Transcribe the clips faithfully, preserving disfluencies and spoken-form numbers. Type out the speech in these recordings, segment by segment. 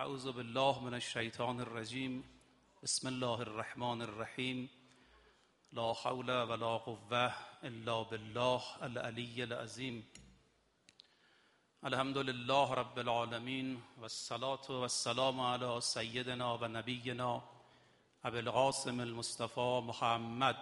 اعوذ بالله من الشیطان الرجیم. بسم الله الرحمن الرحیم. لا حول ولا قوة الا بالله العلی العظیم. الحمد لله رب العالمین والصلاة والسلام علی سیدنا و نبینا ابی القاسم المصطفى محمد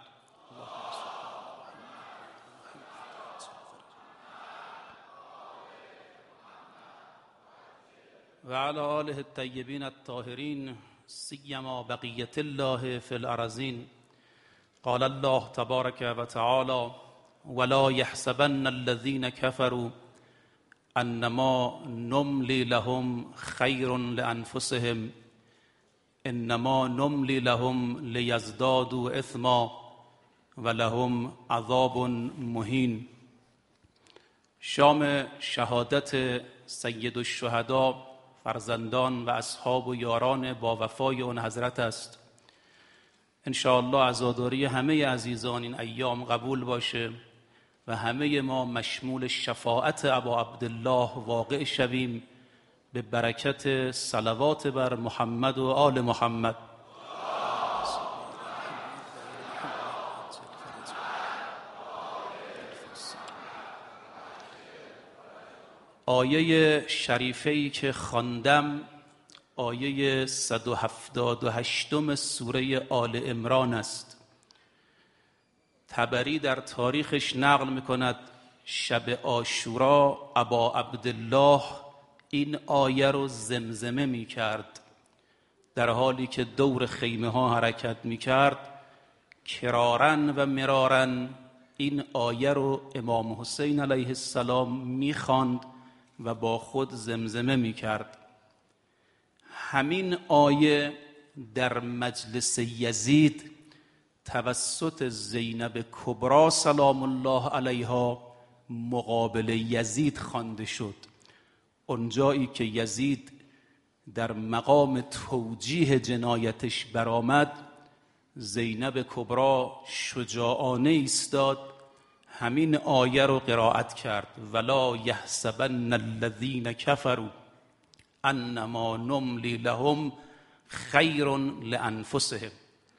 و علی آله الطیبین الطاهرین سیما بقیة الله فی الارضین. قال الله تبارک و تعالی ولا یحسبن الذین کفروا انما نملی لهم خیر لانفسهم انما نملی لهم لیزدادوا اثما ولهم عذاب مهین. شام شهادت سید الشهدا، فرزندان و اصحاب و یاران با وفای اون حضرت است. انشاءالله عزاداری همه عزیزان این ایام قبول باشه و همه ما مشمول شفاعت ابا عبدالله واقع شویم به برکت صلوات بر محمد و آل محمد. آیه شریفه‌ای که خواندم آیه صد و هفتاد و هشتم سوره آل عمران است. طبری در تاریخش نقل می‌کند شب عاشورا ابا عبدالله این آیه رو زمزمه می‌کرد در حالی که دور خیمه ها حرکت می‌کرد. کرارن و مرارن این آیه رو امام حسین علیه السلام می‌خواند و با خود زمزمه می کرد. همین آیه در مجلس یزید توسط زینب کبری سلام الله علیها مقابل یزید خوانده شد. اونجایی که یزید در مقام توجیه جنایتش برآمد، زینب کبری شجاعانه ایستاد همین آیه رو قرائت کرد ولا یحسبن الذین کفروا انما نملی لهم خیر لانفسهم.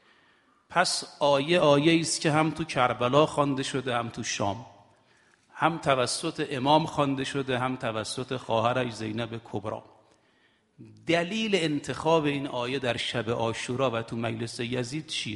پس آیه آیه است که هم تو کربلا خوانده شده، هم تو شام، هم توسط امام خوانده شده، هم توسط خواهرش زینب کبری. دلیل انتخاب این آیه در شب عاشورا و تو مجلس یزید چیه؟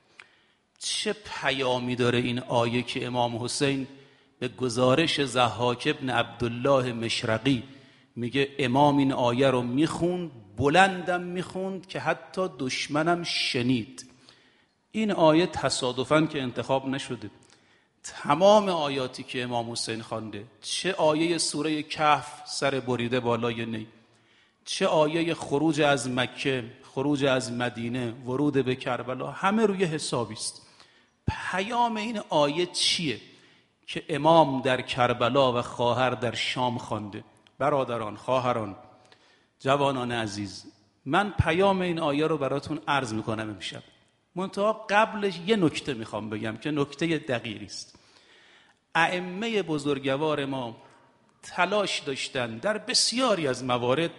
چه پیامی داره این آیه که امام حسین به گزارش ضحاک ابن عبدالله مشرقی میگه امام این آیه رو میخوند، بلندم میخوند که حتی دشمنم شنید. این آیه تصادفاً که انتخاب نشده. تمام آیاتی که امام حسین خوانده، چه آیه سوره کهف سر بریده بالای نی، چه آیه خروج از مکه، خروج از مدینه، ورود به کربلا، همه روی حسابی است. پیام این آیه چیه که امام در کربلا و خواهر در شام خوانده؟ برادران، خواهران، جوانان عزیز، من پیام این آیه رو براتون عرض میکنم امشب. منتها قبلش یه نکته میخوام بگم که نکته دقیقی است. ائمه بزرگوار ما تلاش داشتن در بسیاری از موارد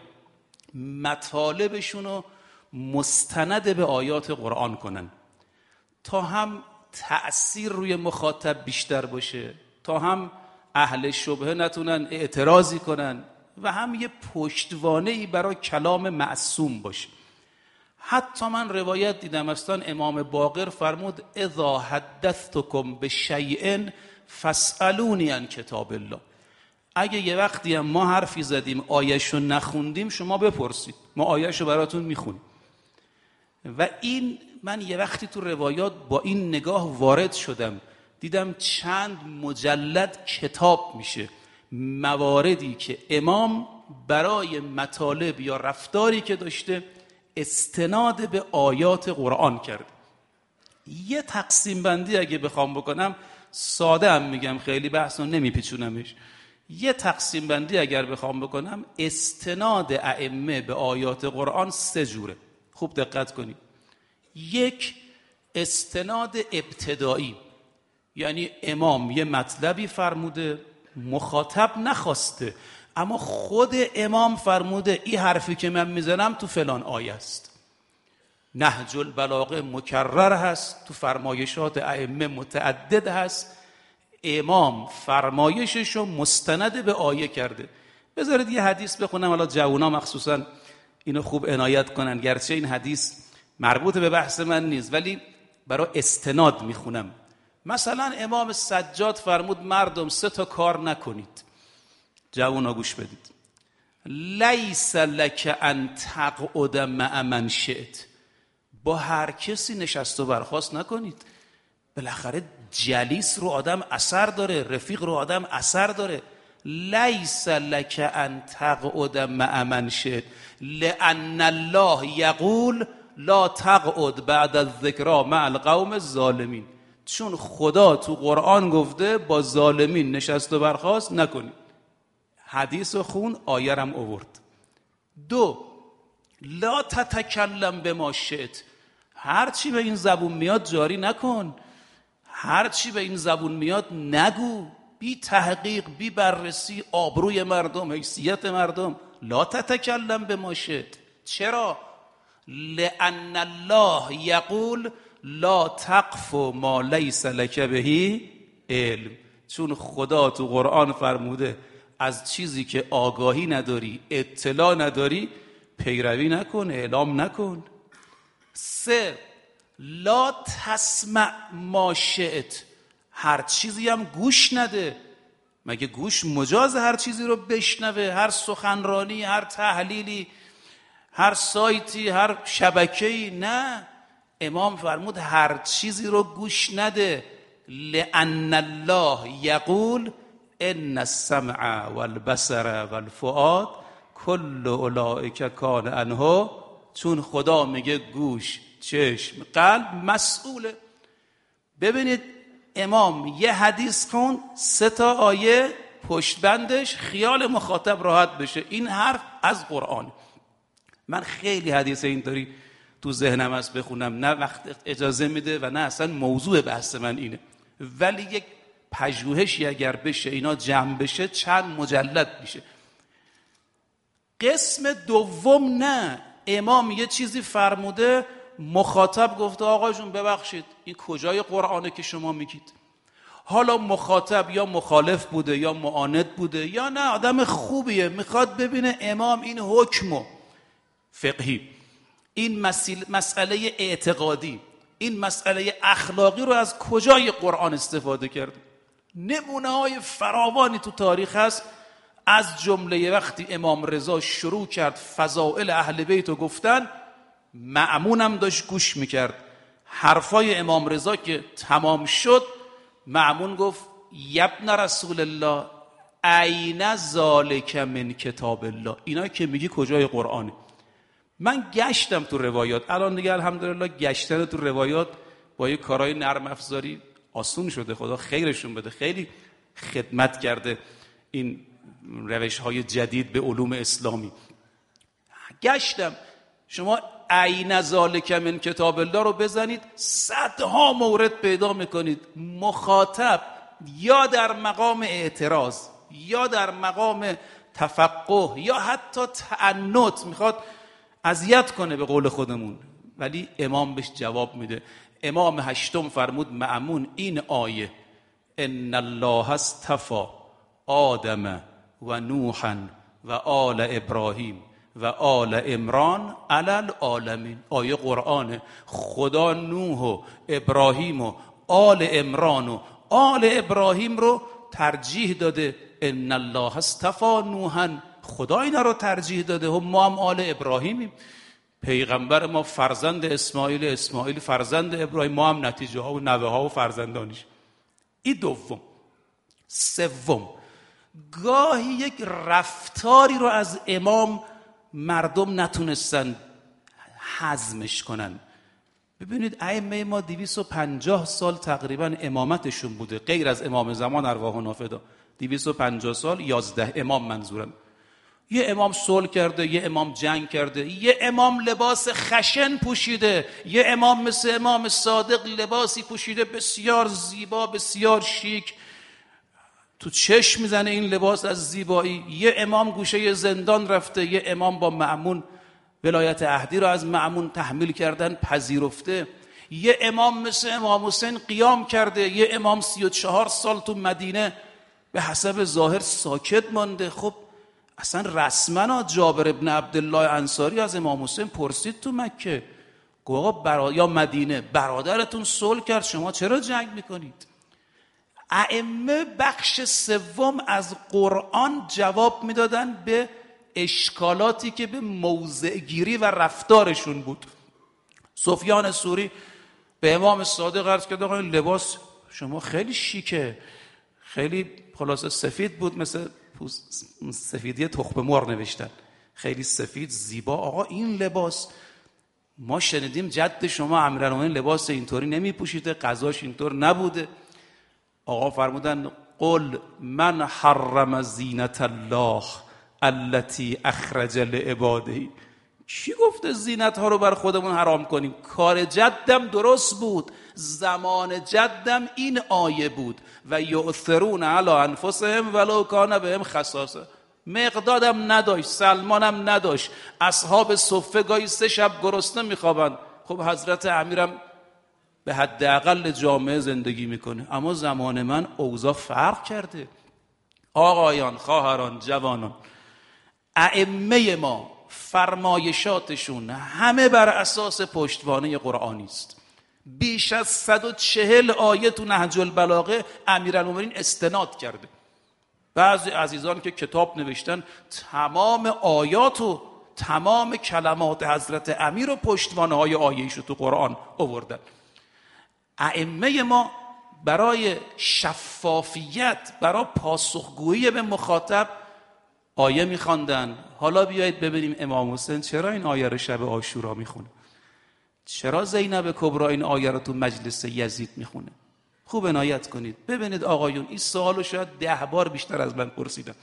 مطالبشون رو مستند به آیات قرآن کنن تا هم تأثیر روی مخاطب بیشتر باشه، تا هم اهل شبهه نتونن اعتراضی کنن و هم یه پشتوانه‌ای برای کلام معصوم باشه. حتی من روایت دیدم اصلا امام باقر فرمود اذا حدثتکم بشیء فاسألونی عن کتاب الله. اگه یه وقتی هم ما حرفی زدیم آیه‌شو نخوندیم شما بپرسید، ما آیه‌شو براتون میخونیم. و این من یه وقتی تو روایات با این نگاه وارد شدم، دیدم چند مجلد کتاب میشه مواردی که امام برای مطالب یا رفتاری که داشته استناد به آیات قرآن کرد. یه تقسیم بندی اگه بخوام بکنم، ساده هم میگم، خیلی بحثو نمیپیچونمش، یه تقسیم بندی اگر بخوام بکنم، استناد ائمه به آیات قرآن سه جوره. خوب دقت کنید. یک، استناد ابتدایی، یعنی امام یه مطلبی فرموده، مخاطب نخواسته اما خود امام فرموده این حرفی که من میزنم تو فلان آیه است. نهج البلاغه مکرر هست، تو فرمایشات ائمه متعدد هست. امام فرمایششو مستند به آیه کرده. بذارید یه حدیث بخونم، حالا جوونا مخصوصا اینو خوب عنایت کنن، گرچه این حدیث مربوط به بحث من نیست ولی برای استناد میخونم. مثلا امام سجاد فرمود مردم سه تا کار نکنید. جوونا گوش بدید. لیس لک ان تقعد مع من شئت، با هر کسی نشست و برخاست نکنید. بالاخره جلیس رو آدم اثر داره، رفیق رو آدم اثر داره. لیس لک ان تقعد مع من شئت لان الله یقول لا تقعد بعد الذکری مع القوم الظالمین. چون خدا تو قرآن گفته با ظالمین نشست و برخاست نکنید. حدیث و خون، آیه رم آورد. دو، لا تتکلم بما شئت، هر چی به این زبون میاد جاری نکن، هر چی به این زبون میاد نگو، بی تحقیق، بی بررسی آبروی مردم، حیثیت مردم. لا تتکلم بما شئت. چرا؟ لأن الله یقول لا تقف ما لیس لک به علم. چون خدا تو قرآن فرموده از چیزی که آگاهی نداری، اطلاع نداری، پیروی نکن، اعلام نکن. سه، لا تسمع ما شئت، هر چیزی هم گوش نده. مگه گوش مجاز هر چیزی رو بشنوه؟ هر سخنرانی، هر تحلیلی، هر سایتی، هر شبکه‌ای؟ نه، امام فرمود هر چیزی رو گوش نده. لأن الله یقول ان السمع والبصر والفؤاد کل اولئک کان عنه. چون خدا میگه گوش، چشم، قلب مسئوله. ببینید امام یه حدیث خون، سه تا آیه پشت بندش، خیال مخاطب راحت بشه این حرف از قرآن. من خیلی حدیث اینطوری تو ذهنم هست بخونم، نه وقت اجازه میده و نه اصلا موضوع بحث من اینه، ولی یک پژوهشی اگر بشه اینا جمع بشه چند مجلد میشه. قسم دوم نه، امام یه چیزی فرموده، مخاطب گفته آقا جون ببخشید این کجای قرآنه که شما میگید؟ حالا مخاطب یا مخالف بوده یا معاند بوده یا نه آدم خوبیه، میخواد ببینه امام این حکمو فقهی، این مسئله اعتقادی، این مسئله اخلاقی رو از کجای قرآن استفاده کرد. نمونه های فراوانی تو تاریخ هست، از جمله وقتی امام رضا شروع کرد فضائل اهل بیت رو گفتن، مأمونم داشت گوش میکرد. حرفای امام رضا که تمام شد، مأمون گفت یبن رسول الله این ذالک من کتاب الله، اینا که میگی کجای قرآنه؟ من گشتم تو روایات، الان دیگه الحمدلله گشتن تو روایات با یه کارهای نرم افزاری آسون شده، خدا خیرشون بده، خیلی خدمت کرده این روش های جدید به علوم اسلامی. گشتم، شما این ذالک من کتاب الله رو بزنید صدها مورد پیدا میکنید مخاطب یا در مقام اعتراض یا در مقام تفقه یا حتی تعنت میخواد اذیت کنه به قول خودمون، ولی امام بهش جواب میده. امام هشتم فرمود مأمون این آیه ان الله اصطفی آدم و نوحا و آل ابراهیم و آل عمران علی العالمین، آیه قرآنه. خدا نوح و ابراهیم و آل عمران و آل ابراهیم رو ترجیح داده. ان الله اصطفی نوحا، خدا اینا رو ترجیح داده، هم ما هم آل ابراهیمیم. پیغمبر ما فرزند اسماعیل، اسماعیل فرزند ابراهیم، ما هم نتیجه ها و نوه ها و فرزندانش. این دوم. سوم، گاهی یک رفتاری رو از امام مردم نتونستن هضمش کنن. ببینید ائمه ما دویست و پنجاه سال تقریبا امامتشون بوده، غیر از امام زمان ارواحنا فدا، دویست و پنجاه سال، یازده امام منظورم. یه امام صلح کرده، یه امام جنگ کرده، یه امام لباس خشن پوشیده، یه امام مثل امام صادق لباسی پوشیده بسیار زیبا، بسیار شیک، تو چشم میزنه این لباس از زیبایی. یه امام گوشه زندان رفته، یه امام با مأمون ولایت عهدی رو از مأمون تحمیل کردن پذیرفته، یه امام مثل امام حسین قیام کرده، یه امام سی و چهار سال تو مدینه به حسب ظاهر ساکت مانده. خب اصلا رسما جابر ابن عبدالله انصاری از امام حسین پرسید تو مکه، گفت برا... یا مدینه، برادرتون صلح کرد، شما چرا جنگ میکنید؟ ائمه بخش سوم از قرآن جواب میدادن به اشکالاتی که به موضع گیری و رفتارشون بود. سفیان ثوری به امام صادق عرض کرد آقا این لباس شما خیلی شیکه، خیلی خلاصه سفید بود، مثل سفیدی تخم مرغ نوشتن، خیلی سفید زیبا. آقا این لباس ما شنیدیم جد شما امیرالمومنین لباس اینطوری نمی پوشیده، غذاش اینطور نبوده. آقا فرمودن قل من حرم زینت الله التي اخرج لعباده. کی گفته زینت ها رو بر خودمون حرام کنیم؟ کار جدم درست بود، زمان جدم این آیه بود و یؤثرون علی انفسهم ولو کان بهم خصاصه. مقدادم نداشت، سلمانم نداشت، اصحاب صفه گاهی سه شب گرسنه میخوابند. خب حضرت امیرم به حداقل جامعه زندگی میکنه، اما زمان من اوضاع فرق کرده. آقایان، خواهران، جوانان، ائمه ما فرمایشاتشون همه بر اساس پشتوانه قرآنی است. بیش از صد و چهل آیه تو نهج البلاغه امیرالمومنین استناد کرده. بعضی عزیزان که کتاب نوشتن تمام آیات و تمام کلمات حضرت امیر و پشتوانه های آیه‌ایشو تو قرآن آوردن. ائمه ما برای شفافیت، برای پاسخگویی به مخاطب آیه میخواندن. حالا بیایید ببینیم امام حسین چرا این آیه رو شب عاشورا میخونه، چرا زینب کبرا این آیه رو تو مجلس یزید میخونه. خوب عنایت کنید ببینید آقایون، این سوالو شاید ده بار بیشتر از من پرسیدن،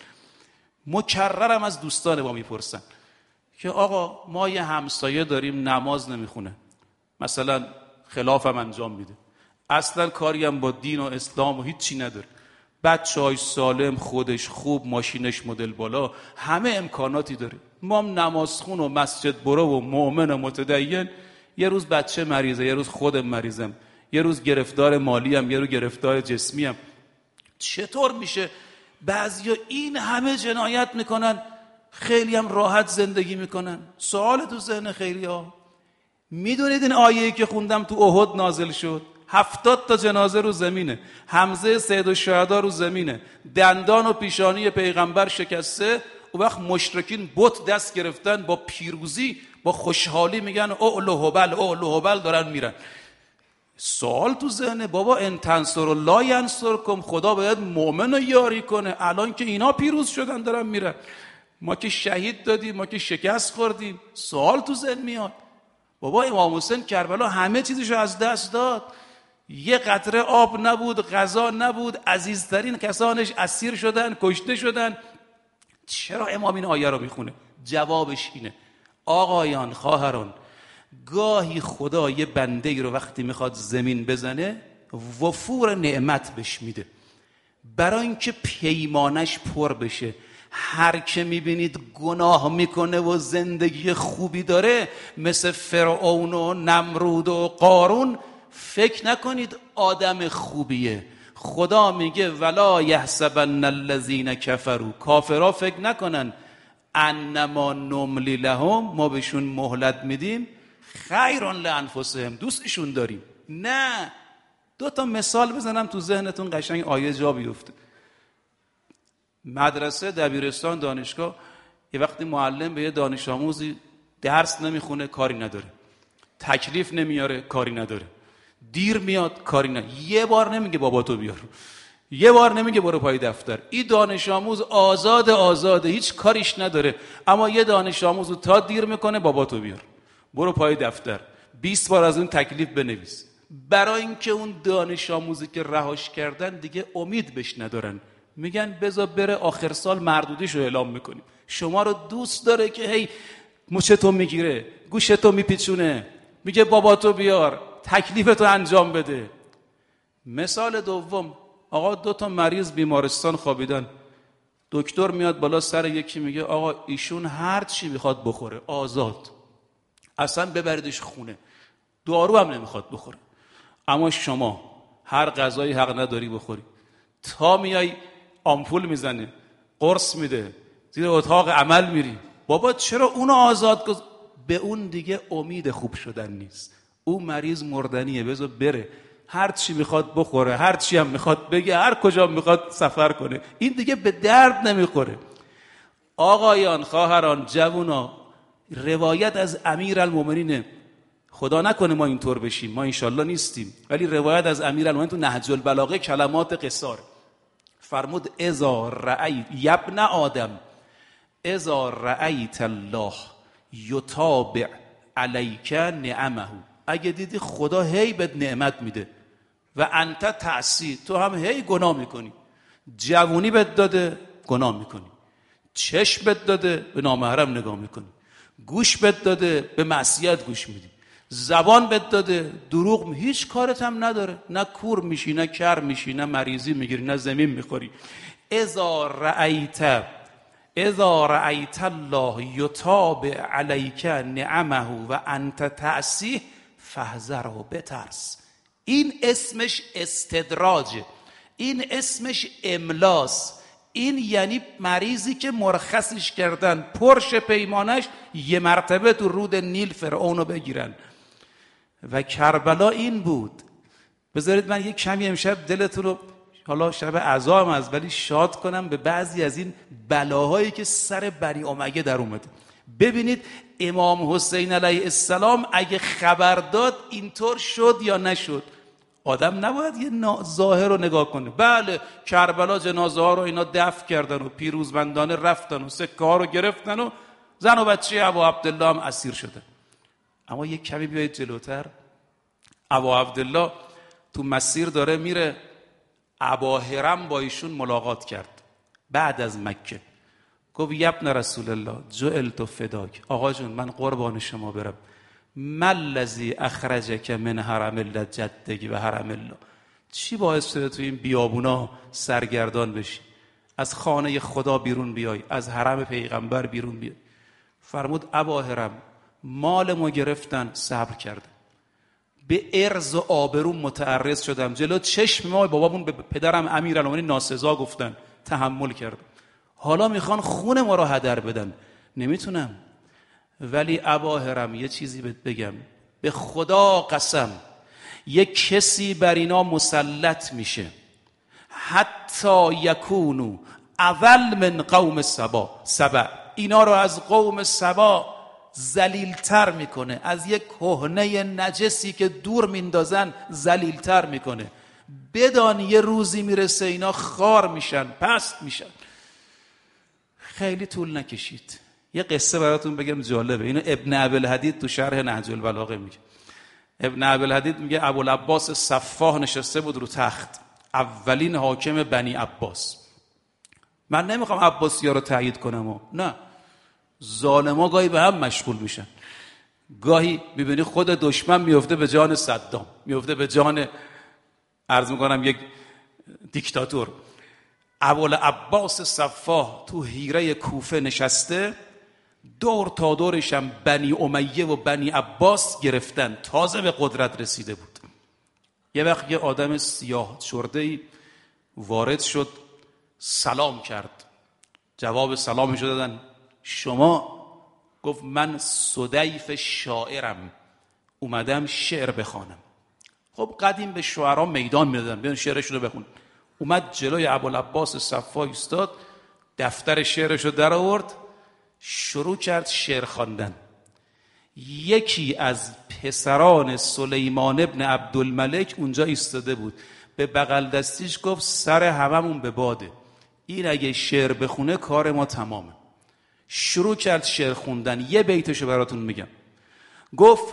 مکررم از دوستان ما میپرسن که آقا ما یه همسایه داریم نماز نمیخونه، مثلا خلافم انجام میده، اصلا کاری هم با دین و اسلام و هیچی نداره، بچه‌های سالم، خودش خوب، ماشینش مدل بالا، همه امکاناتی داره، ما هم نمازخون و مسجد برو و مؤمن و متدین، یه روز بچه مریضه، یه روز خودم مریضم، یه روز گرفتار مالی هم، یه روز گرفتار جسمی هم. چطور میشه بعضیا این همه جنایت میکنن خیلی هم راحت زندگی میکنن؟ سوال تو ذهن خیلی ها. میدونید این آیه‌ای که خوندم تو احد نازل شد، هفتاد تا جنازه رو زمینه، حمزه سید الشهدا رو زمینه، دندان و پیشانی پیغمبر شکسته، و وقت مشرکین بت دست گرفتن، با پیروزی با خوشحالی میگن اعلو هبل اعلو هبل، دارن میرن. سوال تو ذهنه بابا ان تنصروا الله ینصرکم، خدا باید مؤمن رو یاری کنه، الان که اینا پیروز شدن دارن میرن، ما که شهید دادیم، ما که شکست خوردیم. سوال تو ذهن میاد بابا امام حسین کربلا همه چیزشو از دست داد، یه قطره آب نبود، غذا نبود، عزیزترین کسانش اسیر شدن، کشته شدن، چرا امام این آیه رو میخونه؟ جوابش اینه آقایان، خواهران، گاهی خدا یه بنده ای رو وقتی میخواد زمین بزنه وفور نعمت بهش میده، برای اینکه پیمانش پر بشه. هر که میبینید گناه میکنه و زندگی خوبی داره، مثل فرعون و نمرود و قارون، فکر نکنید آدم خوبیه. خدا میگه ولا یحسبن الذین کفروا، کافرها فکر نکنن انما نملی لهم، ما بهشون مهلت میدیم، خیرا لانفسهم، دوستشون داریم. نه، دو تا مثال بزنم تو ذهنتون قشنگ آیه جا بیفته. مدرسه، دبیرستان، دانشگاه، یه وقتی معلم به یه دانش آموزی درس نمیخونه کاری نداره، تکلیف نمیاره کاری نداره، دیر میاد کاری نداره، یه بار نمیگه بابا تو بیار، یه بار نمیگه برو پای دفتر. این دانش آموز آزاد آزاده، هیچ کاریش نداره، اما یه دانش آموز تا دیر میکنه بابا تو بیار، برو پای دفتر، بیست بار از اون تکلیف بنویس، برای اینکه اون دانش آموزی که رهاش کردن دیگه امید بهش ندارن، میگن بذار بره آخر سال مردودیشو اعلام میکنیم. شما رو دوست داره که هی مچتو میگیره، گوشتو میپیچونه، میگه بابا تو بیار، تکلیفتو انجام بده. مثال دوم، آقا دو تا مریض بیمارستان خوابیدن، دکتر میاد بالا سر یکی میگه آقا ایشون هر چی میخواد بخوره آزاد، اصلا ببریدش خونه، دارو هم نمیخواد بخوره، اما شما هر غذایی حق نداری بخوری. تا میای آمپول میزنه، قرص میده، زیر اتاق عمل میری، بابا چرا اونو آزاد گذ... به اون دیگه امید خوب شدن نیست، اون مریض مردنیه، بذار بره، هر چی میخواد بخوره، هر چی هم میخواد بگه، هر کجا میخواد سفر کنه، این دیگه به درد نمیخوره. آقایان، خواهران، جوونا، روایت از امیرالمومنین، خدا نکنه ما اینطور بشیم، ما انشالله نیستیم، ولی روایت از امیرالمومنین تو نهج البلاغه کلمات قصار فرمود اذا رأیت یبن آدم اذا رأیت الله یتابع علیک نعمه، اگه دیدی خدا هی بهت نعمت میده و انت تعصی، تو هم هی گناه میکنی، جوونی بهت داده گناه میکنی، چشم بهت داده به نامحرم نگاه میکنی، گوش بهت داده به معصیت گوش میدی، زبان بهت داده دروغ می... هیچ کارت هم نداره، نه کور میشی، نه کر میشی، نه مریضی میگیری، نه زمین میخوری. اذا رأیت اذا رأیت الله یتابع علیک نعمه و انت تعصیه فاحذره، بترس. این اسمش استدراجه، این اسمش املاس، این یعنی مریضی که مرخصش کردن پرش پیمانش یه مرتبه تو رود نیل فرعونو بگیرن. و کربلا این بود. بذارید من یک کمی امشب دلتون رو، حالا شب عزا هم هست ولی شاد کنم به بعضی از این بلاهایی که سر بنی امیه در اومده. ببینید امام حسین علیه السلام اگه خبر داد اینطور شد یا نشد. آدم نباید یه ظاهر رو نگاه کنه. بله کربلا جنازه ها رو اینا دفن کردن و پیروزمندانه رفتن و سکه ها رو گرفتن و زن و بچه ابو عبدالله هم اسیر شدن. اما یک کمی بیایید جلوتر. ابو عبدالله تو مسیر داره میره، ابا هرم با ایشون ملاقات کرد بعد از مکه. گفت یبن رسول الله جعلت فداک، آقا جون من قربان شما برم، ما الذی اخرجک من حرم الله جدک و حرم الله، چی باعث شده تو این بیابونا سرگردان بشی، از خانه خدا بیرون بیای، از حرم پیغمبر بیرون بیای؟ فرمود ابا هرم مال ما گرفتن، صبر کردم، به عرض و آبرو متعرض شدم، جلو چشم ما بابامون به پدرم امیرالمومنین ناسزا گفتن، تحمل کردم، حالا میخوان خون ما رو هدر بدن، نمیتونم. ولی ابا هرم یه چیزی بهت بگم، به خدا قسم یک کسی بر اینا مسلط میشه حتی یکونو اول من قوم سبا سبع، اینا رو از قوم سبا ذلیل‌تر میکنه، از یک کهنه نجسی که دور میندازن ذلیل‌تر میکنه. بدان یه روزی میرسه اینا خار میشن، پست میشن. خیلی طول نکشید. یه قصه براتون بگم جالبه، اینو ابن ابوالحدید تو شرح نهج البلاغه میگه. ابن ابوالحدید میگه ابوالعباس صفاح نشسته بود رو تخت، اولین حاکم بنی عباس. من نمیخوام عباسی‌ها رو تایید کنم و نه، ظالما گاهی به هم مشغول میشن، گاهی میبینی خود دشمن میفته به جان صدام، میفته به جان عرض میکنم یک دیکتاتور. ابوالعباس صفاح تو حیره کوفه نشسته، دور تا دورش هم بنی امیه و بنی عباس گرفتن، تازه به قدرت رسیده بود. یه وقت یه آدم سیاه چرده‌ای وارد شد، سلام کرد، جواب سلامش دادن شما؟ گفت من سدیف شاعرم، اومدم شعر بخوانم. خب قدیم به شعرها میدان میدادن، بیان شعرشون رو بخون. اومد جلوی ابوالعباس صفاح ایستاد، دفتر شعرش رو در آورد، شروع کرد شعر خواندن. یکی از پسران سلیمان ابن عبدالملک اونجا ایستاده بود، به بغل دستیش گفت سر هممون به باده، این اگه شعر بخونه کار ما تمامه. شروع کرد شعر خوندن. یه بیتشو براتون میگم. گفت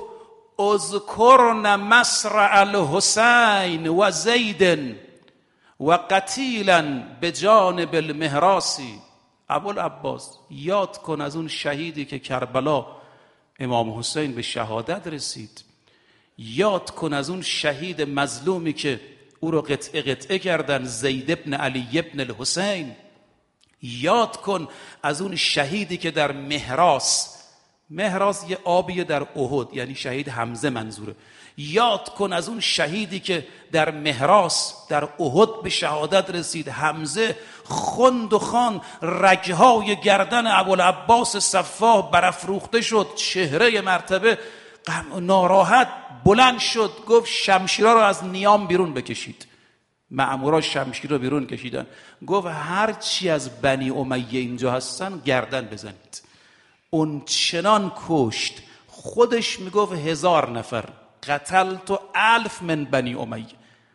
اذکرن مصرع الحسین و زید و قتیلا بجانب المهراسی. ابوالعباس یاد کن از اون شهیدی که کربلا امام حسین به شهادت رسید، یاد کن از اون شهید مظلومی که او رو قطعه قطعه کردن، زید ابن علی ابن الحسین. یاد کن از اون شهیدی که در مهراس، مهراس یه آبیه در احد، یعنی شهید حمزه منظوره. یاد کن از اون شهیدی که در مهراس در احد به شهادت رسید. حمزه خند و خان، رگهای گردن ابوالعباس صفاح برافروخته شد، چهره مرتبه ناراحت بلند شد، گفت شمشیرها رو از نیام بیرون بکشید. مأمورا شمشیر رو بیرون کشیدن، گفت هر چی از بنی امیه اینجا هستن گردن بزنید. اون چنان کشت، خودش میگفت هزار نفر قتلت و الف من بنی امیه.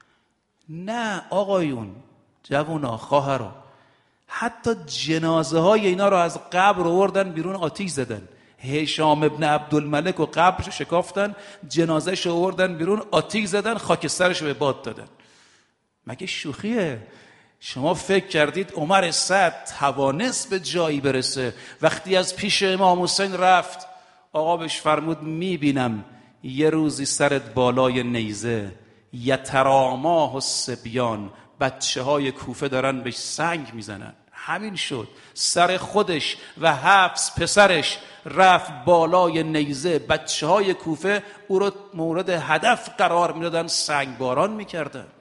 نه آقایون، جوونا، خواهرا، حتی جنازه های اینا رو از قبر آوردن بیرون، آتیش زدن. هشام ابن عبدالملک و قبرش شکافتن، جنازهش رو آوردن بیرون، آتیش زدن، خاکسترش رو به باد دادن. مگه شوخیه؟ شما فکر کردید عمر سعد توانست به جایی برسه؟ وقتی از پیش امام حسین رفت، آقا بهش فرمود میبینم یه روزی سرت بالای نیزه، یتراماه الصبیان، بچه های کوفه دارن بهش سنگ میزنن. همین شد، سر خودش و حفص پسرش رفت بالای نیزه، بچه های کوفه او رو مورد هدف قرار میدادن، سنگ باران میکردند.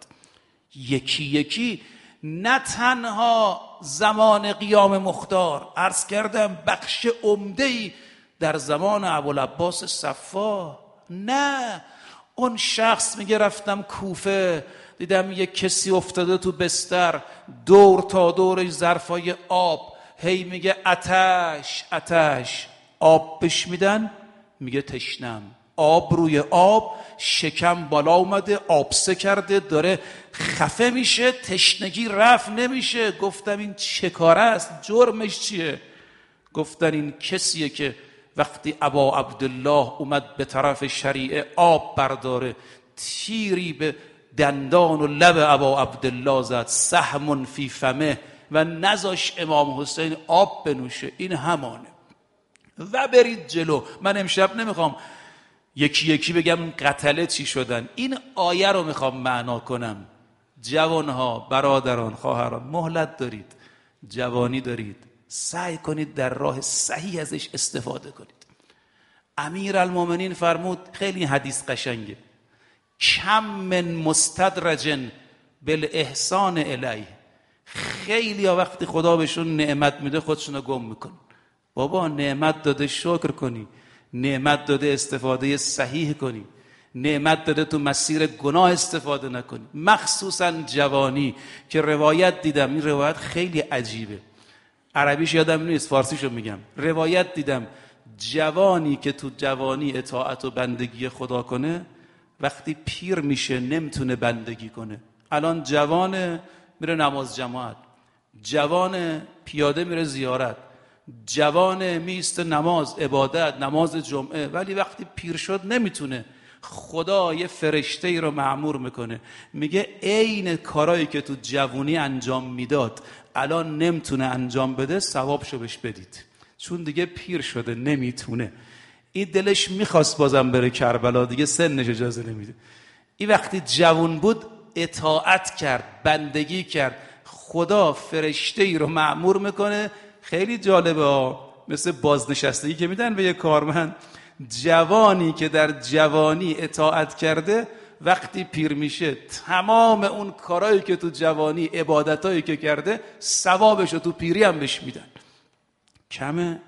یکی یکی، نه تنها زمان قیام مختار، عرض کردم بخش عمده‌ای در زمان ابوالعباس صفاح. نه، اون شخص میگه رفتم کوفه، دیدم یک کسی افتاده تو بستر، دور تا دورش ظرفای آب، هی میگه آتش آتش، آب بهش میدن، میگه تشنم، آب روی آب، شکم بالا اومده، آبسه کرده، داره خفه میشه، تشنگی رفت نمیشه. گفتم این چه کاره است؟ جرمش چیه؟ گفتن این کسیه که وقتی ابا عبدالله اومد به طرف شریعه آب برداره، تیری به دندان و لب ابا عبدالله زد، سهم فی فمه، و نذاش امام حسین آب بنوشه. این همانه. و برید جلو. من امشب نمیخوام یکی یکی بگم قتله چی شدن، این آیه رو میخوام معنا کنم. جوانها، برادران، خواهران، مهلت دارید، جوانی دارید، سعی کنید در راه صحیح ازش استفاده کنید. امیرالمومنین فرمود، خیلی حدیث قشنگه، کم من مستدرج بالاحسان الیه. خیلی ها وقتی خدا بهشون نعمت میده خودشونو گم میکنن. بابا نعمت داده شکر کنی، نعمت داده استفاده صحیح کنی، نعمت داده تو مسیر گناه استفاده نکنی. مخصوصا جوانی که روایت دیدم، این روایت خیلی عجیبه، عربیش یادم نیست، فارسیشو میگم. روایت دیدم جوانی که تو جوانی اطاعت و بندگی خدا کنه، وقتی پیر میشه نمیتونه بندگی کنه. الان جوان میره نماز جماعت، جوان پیاده میره زیارت، جوان میسته نماز عبادت، نماز جمعه، ولی وقتی پیر شد نمیتونه. خدا یه فرشته ای رو مأمور میکنه، میگه عین کارایی که تو جوانی انجام میداد الان نمیتونه انجام بده، ثوابشو بهش بدید، چون دیگه پیر شده نمیتونه. این دلش میخواست بازم بره کربلا، دیگه سنش اجازه نمیده. این وقتی جوان بود اطاعت کرد، بندگی کرد، خدا فرشته ای رو مأمور میکنه. خیلی جالبه ها، مثل بازنشستگی که میدن به یه کارمند. جوانی که در جوانی اطاعت کرده وقتی پیر میشه تمام اون کارهایی که تو جوانی، عبادتایی که کرده، ثوابش رو تو پیری هم بهش میدن. کمه؟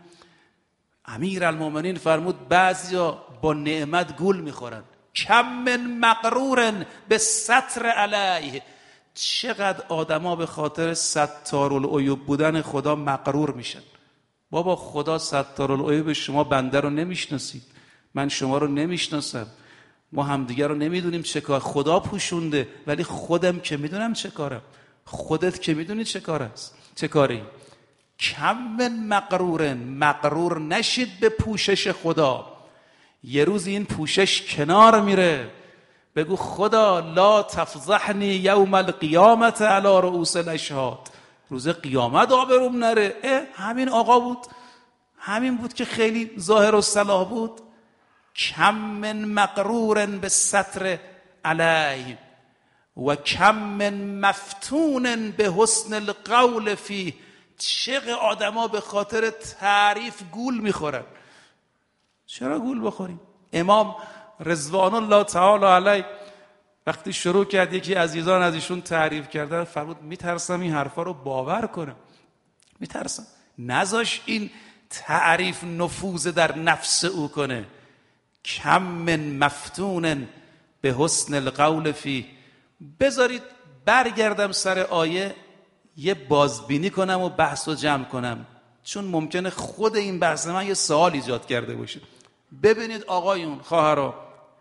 امیرالمومنین فرمود بعضیا با نعمت گول میخورن. کم من مغرور به ستر علیه. چقدر آدما به خاطر ستارالعیوب بودن خدا مغرور میشن. بابا خدا ستارالعیوب شما بنده رو نمیشناسید، من شما رو نمیشناسم، ما همدیگه رو نمیدونیم چه کار. خدا پوشونده، ولی خودم که میدونم چه کارم، خودت که میدونی چه کار است، چه کاری. کم من مغرور، مغرور نشید به پوشش خدا. یه روز این پوشش کنار میره، بگو خدا لا تفضحنی یوم القیامت علی رؤوس الاشهاد، روز قیامت آبروم نره. اه همین آقا بود، همین بود که خیلی ظاهر و صلاح بود. کم من مغرور به ستر علیه. و کم من مفتون به حسن القول فی. چقدر آدما به خاطر تعریف گول میخورن. چرا گول بخوریم؟ امام رضوان الله تعالی علیه وقتی شروع کرد یکی عزیزان از ایشون تعریف کردن، فرمود میترسم این حرفا رو باور کنم، میترسم. نذاش این تعریف نفوذ در نفس او کنه. کم من مفتون به حسن القول فی. بذارید برگردم سر آیه یه بازبینی کنم و بحث رو جمع کنم، چون ممکنه خود این بحث من یه سوال ایجاد کرده باشه. ببینید آقایون، خواهرها،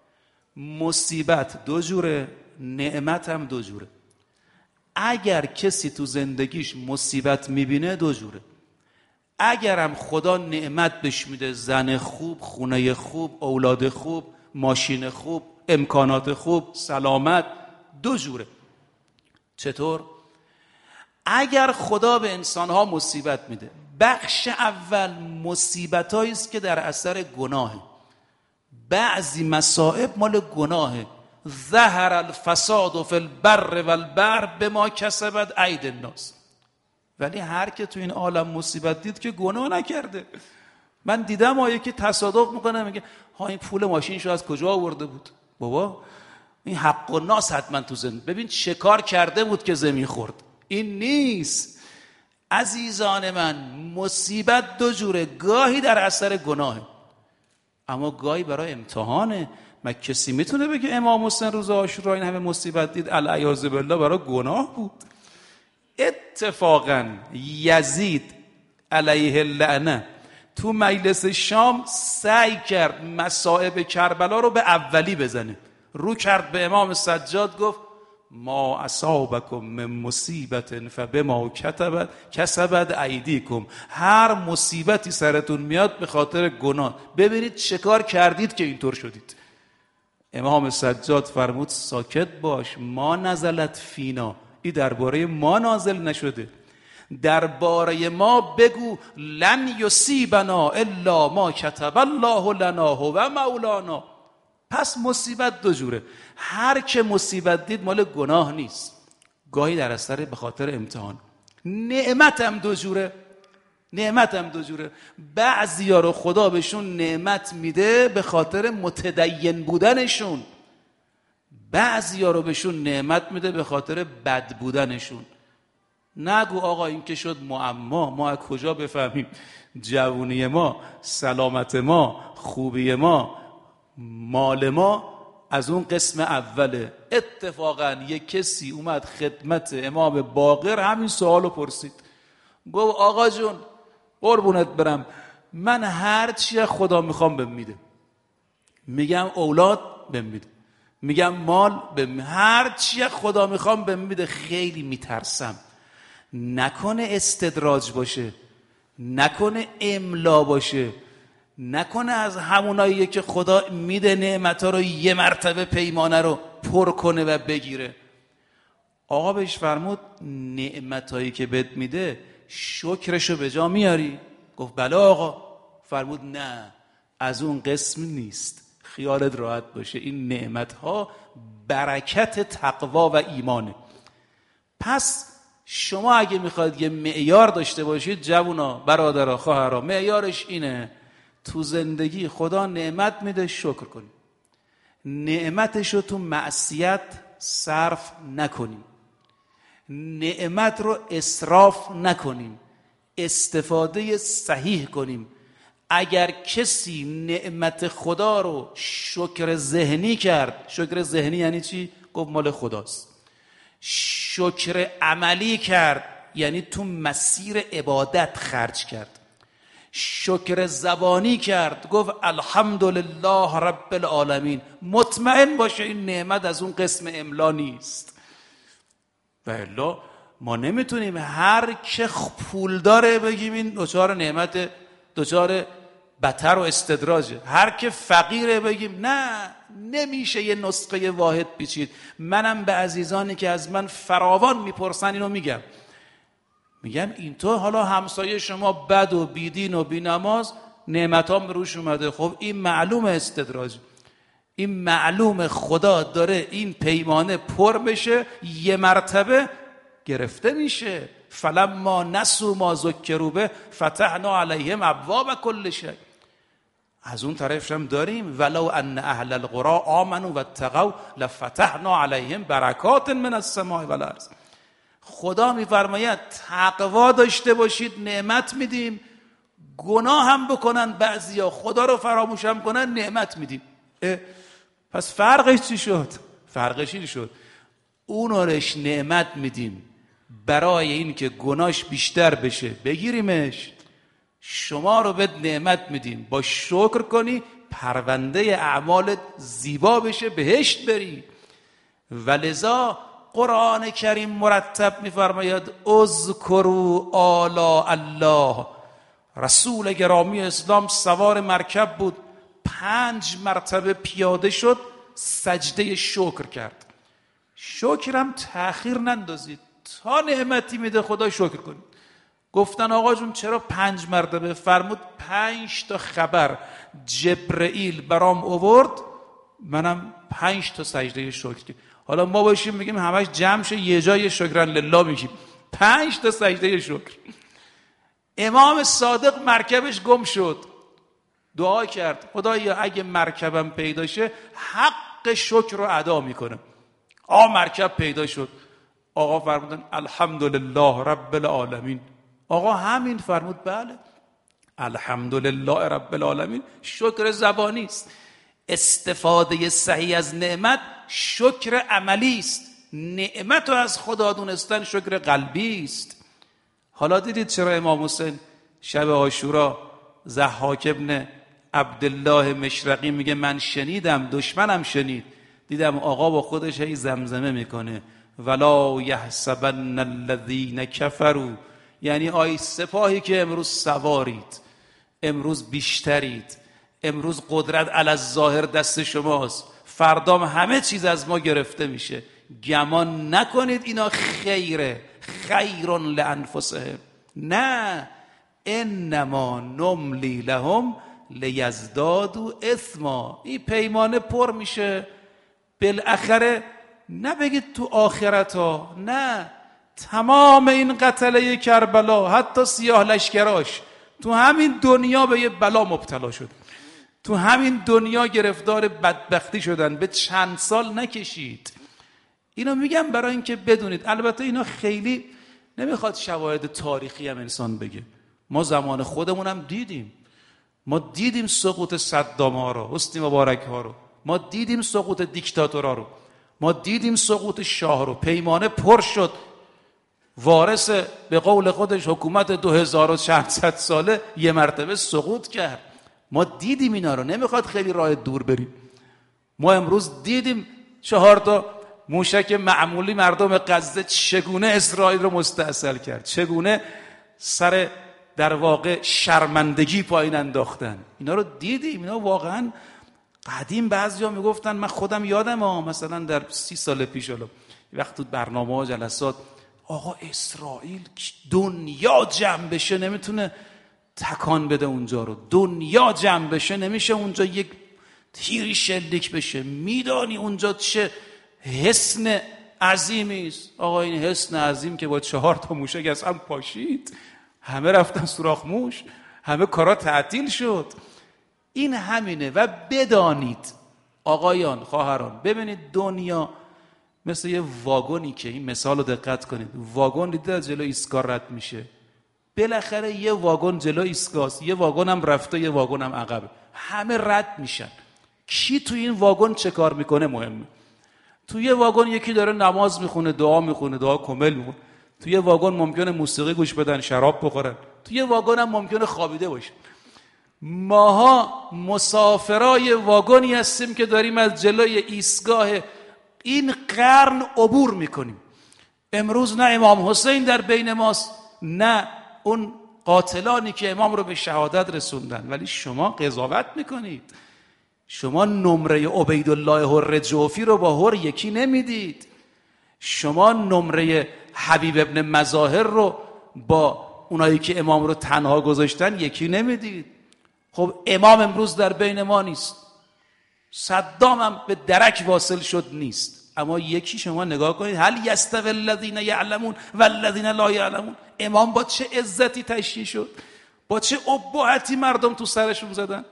مصیبت دو جوره، نعمت هم دو جوره. اگر کسی تو زندگیش مصیبت میبینه دو جوره. اگرم خدا نعمت بهش میده، زن خوب، خونه خوب، اولاد خوب، ماشین خوب، امکانات خوب، سلامت، دو جوره. چطور؟ اگر خدا به انسانها مصیبت میده، بخش اول مصیبتایی است که در اثر گناهه. بعضی مصائب مال گناهه. ظهر الفساد فی البر والبحر بما کسبت ایدی الناس. ولی هر که تو این عالم مصیبت دید که گناه نکرده. من دیدم آیه که تصادف میکنه میگه ها این پول ماشینشو از کجا آورده بود؟ بابا این حق و ناس حتما تو زمین، ببین چه کار کرده بود که زمین خورد. این نیست عزیزان من. مصیبت دو جوره، گاهی در اثر گناهه اما گاهی برای امتحانه. من کسی میتونه بگه امام حسین روز عاشورا این همه مصیبت دید العیاذ بالله برای گناه بود؟ اتفاقا یزید علیه اللعنه تو مجلس شام سعی کرد مصائب کربلا رو به اولی بزنه. رو کرد به امام سجاد گفت ما اصابکم من مصیبت فبما کتبت کسبت ایدیکم. هر مصیبتی سرتون میاد به خاطر گناه. ببینید چه کار کردید که اینطور شدید. امام سجاد فرمود ساکت باش، ما نزلت فینا. این درباره ما نازل نشده. درباره ما بگو لن یصیبنا الا ما کتب الله لنا هو مولانا. پس مصیبت دو جوره. هر که مصیبت دید مال گناه نیست، گاهی در اثر به خاطر امتحان. نعمت هم دو جوره. نعمت هم دو جوره. بعضیا رو خدا بهشون نعمت میده به خاطر متدین بودنشون، بعضیا رو بهشون نعمت میده به خاطر بد بودنشون. نگو آقا این که شد معما، ما از کجا بفهمیم؟ جوونی ما، سلامت ما، خوبی ما، مال ما از اون قسم اوله. اتفاقا یک کسی اومد خدمت امام باقر همین سوالو پرسید، گفت آقا جون قربونت برم، من هر چی خدا میخوام بهم میده. میگم اولاد بهم میده، میگم مال بهم، هر چی خدا میخوام بهم میده. خیلی میترسم نکنه استدراج باشه، نکنه املا باشه، نکنه از همونایی که خدا میده نعمتا رو یه مرتبه پیمانه رو پر کنه و بگیره. آقا بهش فرمود نعمتایی که بهت میده شکرشو به جا میاری؟ گفت بله آقا. فرمود نه، از اون قسم نیست. خیالت راحت باشه، این نعمتها برکت تقوا و ایمانه. پس شما اگه میخواید یه معیار داشته باشید، جوونا، برادرها، خواهرها، معیارش اینه تو زندگی خدا نعمت میده شکر کنیم، نعمتشو تو معصیت صرف نکنیم، نعمت رو اسراف نکنیم، استفاده صحیح کنیم. اگر کسی نعمت خدا رو شکر ذهنی کرد، شکر ذهنی یعنی چی؟ گفت مال خداست. شکر عملی کرد یعنی تو مسیر عبادت خرج کرد. شکر زبانی کرد، گفت الحمدلله رب العالمین. مطمئن باشه این نعمت از اون قسم املا نیست. و الا ما نمیتونیم هر که پول داره بگیم این دوچار نعمت، دوچار بتر و استدراجه. هر که فقیره بگیم نه، نمیشه یه نسخه واحد پیچید. منم به عزیزانی که از من فراوان میپرسن اینو میگم، میگم اینطور حالا همسایه شما بد و بیدین و بینماز، نعمتام روش اومده، خب این معلومه استدراج. این معلوم خدا داره این پیمانه پر بشه، یه مرتبه گرفته میشه. فلما نسوا ما ذکروا به فتحنا علیهم ابواب کل شیء. از اون طرفش هم داریم ولو ان اهل القرى آمنوا واتقوا لفتحنا علیهم برکات من السماء والارض. خدا میفرماید تقوا داشته باشید نعمت میدیم، گناه هم بکنن بعضیا خدا رو فراموش هم کنن نعمت میدیم. پس فرقش چی شد؟ فرقش این شد اونارش نعمت میدیم برای این که گناهش بیشتر بشه بگیریمش، شما رو به نعمت میدیم با شکر کنی پرونده اعمالت زیبا بشه بهشت بری. ولذا قرآن کریم مرتب میفرماید اذکروا آلاء الله. رسول گرامی اسلام سوار مرکب بود، پنج مرتبه پیاده شد سجده شکر کرد. شکرم تأخیر نندازید، تا نعمتی میده خدا شکر کنید. گفتن آقا جون چرا پنج مرتبه؟ فرمود پنج تا خبر جبرئیل برام آورد، منم پنج تا سجده شکر. حالا ما باشیم میگیم همش جمع شه یه جای شکران لله میگیم، پنج تا سجده شکر. امام صادق مرکبش گم شد، دعا کرد خدایا اگه مرکبم پیدا شه حق شکر رو ادا میکنم. آ مرکب پیدا شد. آقا فرمودن الحمدلله رب العالمین. آقا همین؟ فرمود بله الحمدلله رب العالمین شکر زبانی است. استفاده صحیح از نعمت شکر عملی است. نعمت رو از خدا دونستن شکر قلبی است. حالا دیدید چرا امام حسین شب عاشورا ضحاک ابن عبدالله مشرقی میگه من شنیدم دشمنم شنید، دیدم آقا با خودش هی زمزمه میکنه ولا یحسبن الذین کفروا، یعنی آی سپاهی که امروز سوارید، امروز بیشترید، امروز قدرت علی الظاهر دست شماست، فردام همه چیز از ما گرفته میشه، گمان نکنید اینا خیره، خیر لانفسهم، نه انما نملی لهم لیزدادوا اثما. این پیمانه پر میشه بالاخره، نه بگید تو آخرت ها، نه تمام این قتله کربلا حتی سیاه لشکراش تو همین دنیا به یه بلا مبتلا شد، تو همین دنیا گرفتار بدبختی شدن، به چند سال نکشید. اینو میگم برای اینکه بدونید. البته اینا خیلی نمیخواد شواهد تاریخی هم انسان بگه، ما زمان خودمون هم دیدیم، ما دیدیم سقوط صدام ها رو، حسنی مبارک ها رو، ما دیدیم سقوط دیکتاتورها رو، ما دیدیم سقوط شاه رو. پیمانه پر شد، وارث به قول خودش حکومت دو هزار و چهارصد ساله یه مرتبه سقوط کرد. ما دیدیم اینا رو، نمیخواد خیلی راه دور بریم. ما امروز دیدیم چهار تا موشک معمولی مردم غزه چگونه اسرائیل رو مستاصل کرد، چگونه سر در واقع شرمندگی پایین انداختن. اینا رو دیدیم. اینا واقعا قدیم بعضیا میگفتن، من خودم یادم ها مثلا در سی سال پیش حالا وقت تو برنامه ها جلسات، آقا اسرائیل دنیا جمع بشه نمیتونه تکان بده اونجا رو، دنیا جمع بشه نمیشه اونجا یک تیری شلیک بشه، میدانی اونجا چه حصن عظیمی است. آقا این حصن عظیم که با چهار تا موشک از هم پاشید، همه رفتن سوراخ موش، همه کارا تعطیل شد. این همینه. و بدانید آقایان خواهران، ببینید دنیا مثل یه واگونی که، این مثال رو دقت کنید، واگن دیده از جلو ایستگاه رد میشه، بالاخره یه واگن جلو ایستگاهست، یه واگن هم رفته، یه واگن هم عقبه، همه رد میشن. کی تو این واگن چه کار میکنه مهمه. تو یه واگن یکی داره نماز میخونه، دعا میخونه، دعا کامل میخونه. تو یه واگن ممکنه موسیقی گوش بدن، شراب بخورن. تو یه واگن هم ممکنه خوابیده باشه. ماها مسافرای واگنی هستیم که داریم از جلوی ایستگاه این قرن عبور میکنیم. امروز نه امام حسین در بین ماست، نه اون قاتلانی که امام رو به شهادت رسوندن، ولی شما قضاوت میکنید. شما نمره عبیدالله حر جوفی رو با حر یکی نمیدید. شما نمره حبیب ابن مظاهر رو با اونایی که امام رو تنها گذاشتن یکی نمیدید. خب امام امروز در بین ما نیست، صدام هم به درک واصل شد نیست. اما یکی شما نگاه کنید، هل یستوی الذین یعلمون و الذین لا یعلمون. امام با چه عزتی تشییع شد، با چه ابهتی مردم تو سرشون زدن،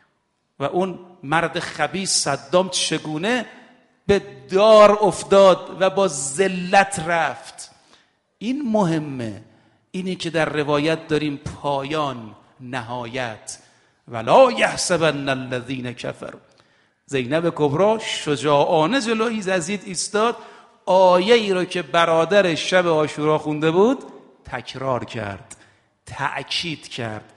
و اون مرد خبیث صدام چگونه به دار افتاد و با ذلت رفت. این مهمه، اینی که در روایت داریم پایان، نهایت. ولا یحسبن الذین کفروا. زینب کبرا شجاعانه جلوی یزید ایستاد، آیه ای رو که برادر شب عاشورا خونده بود تکرار کرد، تأکید کرد.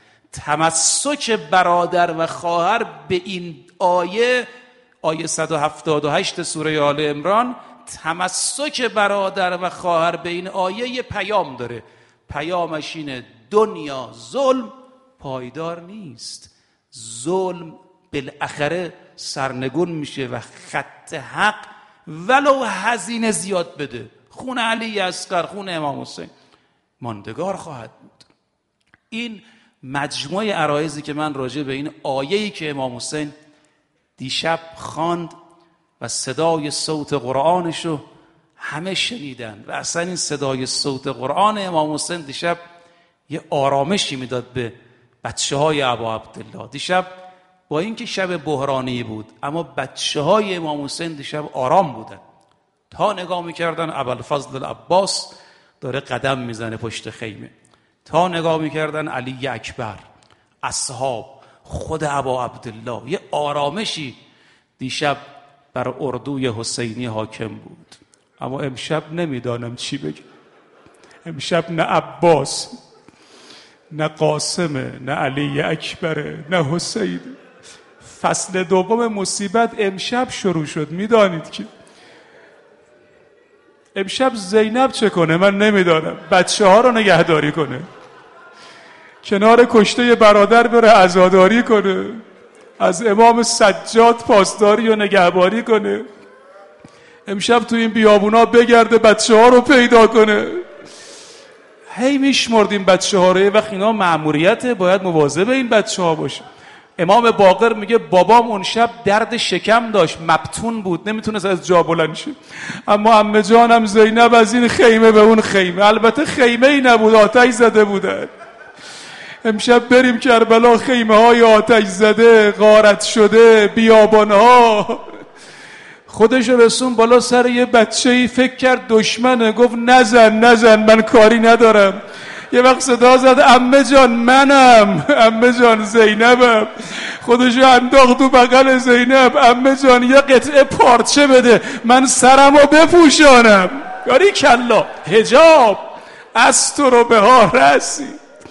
تمسک برادر و خواهر به این آیه، آیه صد و هفتاد و هشت سوره آل عمران، تمسک برادر و خواهر به این آیه یه پیام داره. پیامش اینه دنیا ظلم پایدار نیست، ظلم بالاخره سرنگون میشه و خط حق ولو هزینه زیاد بده، خون علی اصغر، خون امام حسین، ماندگار خواهد بود. این مجموعه عرایضی که من راجع به این آیه‌ای که امام حسین دیشب خواند و صدای صوت قرآنشو همه شنیدن، و اصلا این صدای صوت قرآن امام حسین دیشب یه آرامشی میداد به بچه های ابا عبدالله. دیشب با اینکه شب بحرانی بود، اما بچه های امام حسین دیشب آرام بودن. تا نگاه میکردن ابوالفضل العباس داره قدم میزنه پشت خیمه، تا نگاه میکردن علی اکبر، اصحاب، خود ابا عبدالله. یه آرامشی دیشب بر اردوی حسینی حاکم بود. اما امشب نمیدانم چی بگم. امشب نه عباس، نه قاسمه، نه علی اکبره، نه حسین. فصل دوم مصیبت امشب شروع شد. میدانید که امشب زینب چه کنه؟ من نمیدانم. بچه ها رو نگهداری کنه، کنار کشته برادر بره عزاداری کنه، از امام سجاد پاسداری و نگهبانی کنه، امشب تو این بیابونا بگرده بچه ها رو پیدا کنه. هی میشمردیم بچه ها رو. وقت اینا مأموریته، باید مواظب این بچه ها باشه. امام باقر میگه بابام اون شب درد شکم داشت، مبتون بود، نمیتونست از جا بلند شه، اما عمه جانم زینب از این خیمه به اون خیمه، البته خیمه ای نبود، آتش زده بودن. امشب بریم کربلا، خیمه های آتش زده، غارت شده، بیابان ها. خودش رسون بالا سر یه بچه ای، فکر کرد دشمنه، گفت نزن نزن من کاری ندارم. یه وقت صدا زد عمه جان منم، عمه جان زینبم. خودشو انداخت تو بغل زینب، عمه جان یه قطعه پارچه بده من سرمو بپوشانم. یاری کلا حجاب از تو رو به ها رسی.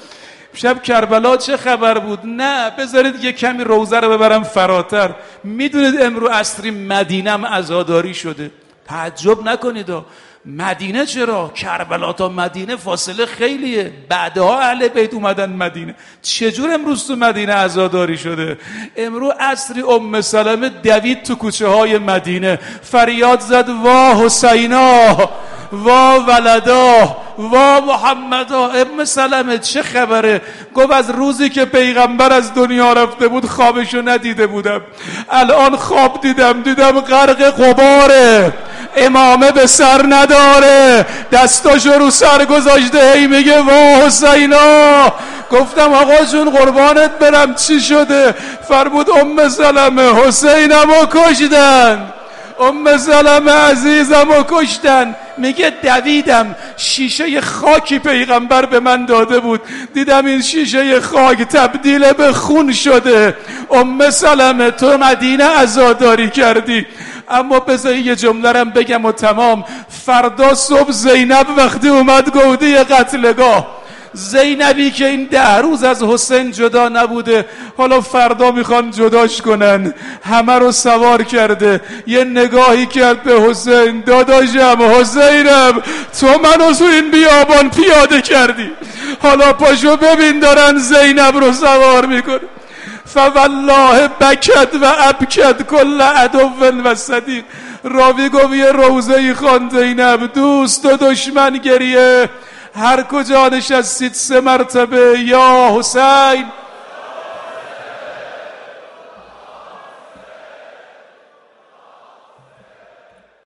شب کربلا چه خبر بود؟ نه بذارید یه کمی روزه رو ببرم فراتر. میدونید امرو عصری مدینم عزاداری شده. تعجب نکنید. مدینه چرا؟ کربلا تا مدینه فاصله خیلیه. بعدها اهل بیت اومدن مدینه. چجور امروز تو مدینه عزاداری شده؟ امروز عصری ام سلمه دوید تو کوچه های مدینه، فریاد زد وا حسینا، وا ولدا، وا محمدا. ام سلمه چه خبره؟ گفت از روزی که پیغمبر از دنیا رفته بود خوابشو ندیده بودم، الان خواب دیدم، دیدم غرق غباره، امامه به سر نداره، دستاشو رو سر گذاشته، هی میگه وا حسینا. گفتم آقا جون قربانت برم چی شده؟ فرمود ام سلمه حسینمو کشتن، ام سلمه عزیزمو کشتن. میگه دویدم، شیشه خاکی پیغمبر به من داده بود، دیدم این شیشه خاک تبدیل به خون شده. ام سلمه تو مدینه عزاداری کردی. اما بذار یه جمله رم بگم و تمام. فردا صبح زینب وقتی اومد گودی قتلگاه، زینبی که این ده روز از حسین جدا نبوده، حالا فردا میخوان جداش کنن، همه رو سوار کرده، یه نگاهی کرد به حسین، داداشم حسینم تو منو تو این بیابان پیاده کردی، حالا پاشو ببین دارن زینب رو سوار میکنه. فوالله بکد و ابکد کل عدو و صدیق. راوی گفت یه روزه‌ای خواند زینب، دوست و دشمن گریه، هر کجا نشستید سه مرتبه یا حسین